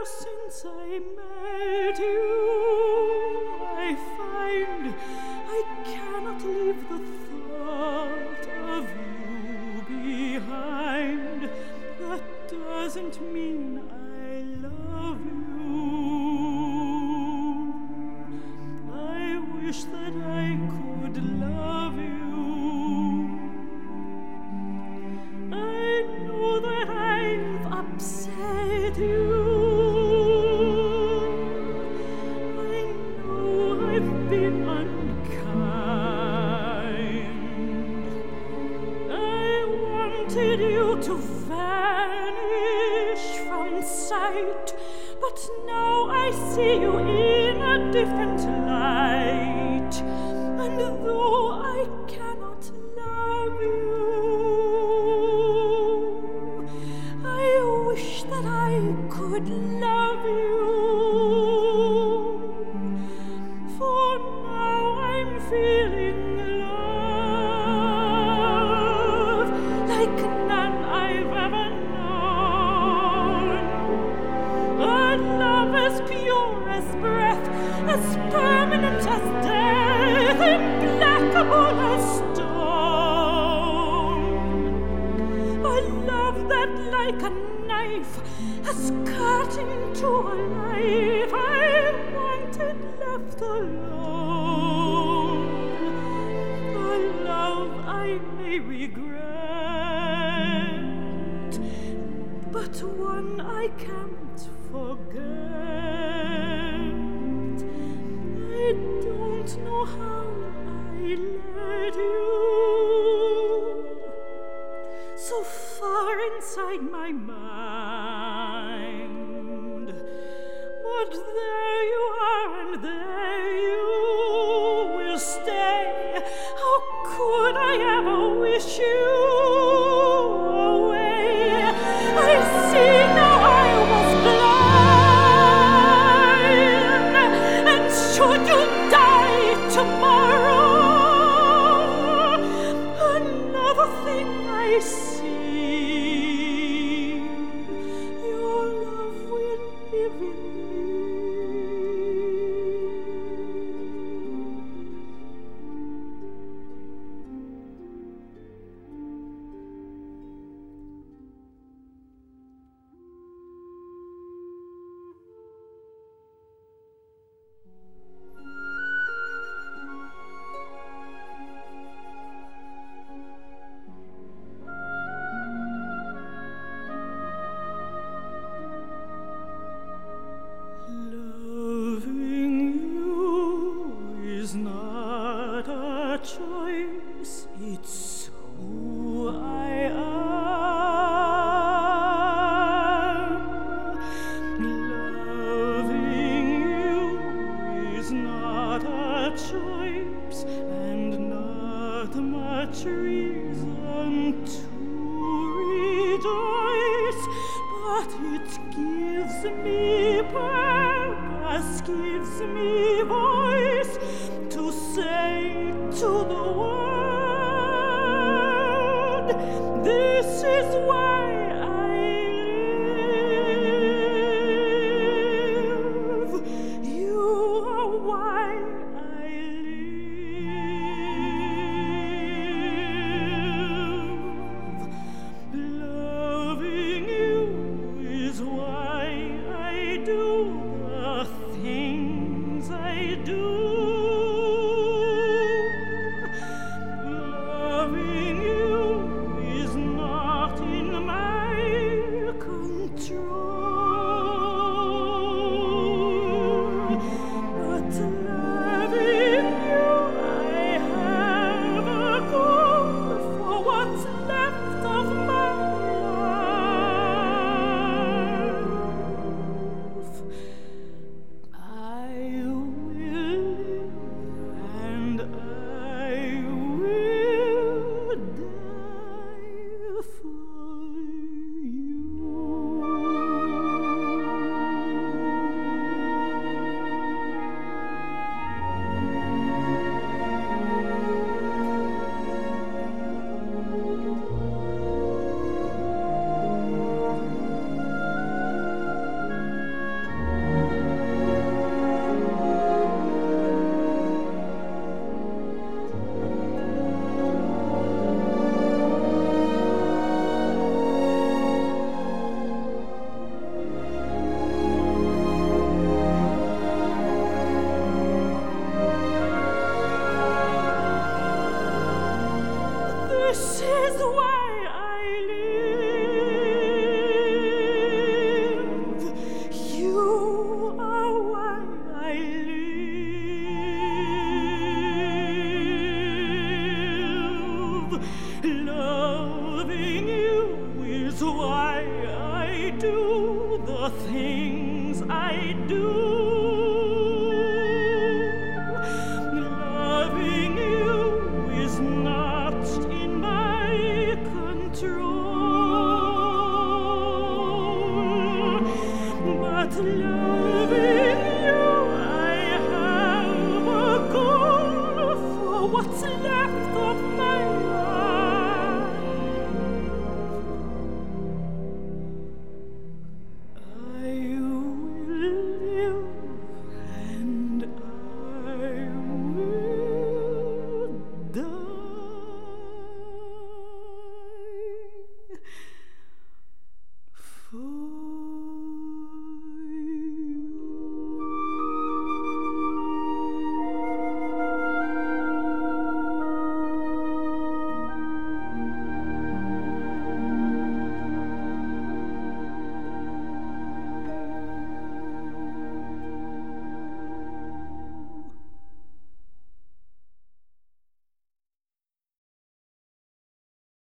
since I met you, I find I cannot leave the thought of you behind. That doesn't mean I love you. I wish that I could love you. I know that I've upset you. I know I've been unkind. I wanted you to vanish from sight, but now I see you in a different light. And though I cannot love you, I wish that I could love you. For now I'm feeling love like none I've ever known. A love as pure as breath, as permanent as death, implacable as stone. A love that like a knife has cut into a life I wanted left alone. A love I may regret, but one I can't forget. I don't know how I let you so far inside my mind. But there you are, and there you will stay. How could I ever wish you away? I see now I was blind, and should you die tomorrow, another thing I see. Your love will live in Loving you is not a choice, it's who I am. Loving you is not a choice and not much reason to rejoice, but it gives me purpose, gives me voice to say to the world, this is why I live. You are why I live. Loving you is why I do the things I do. is why I live. You are why I live. Loving you is why I do the things I do.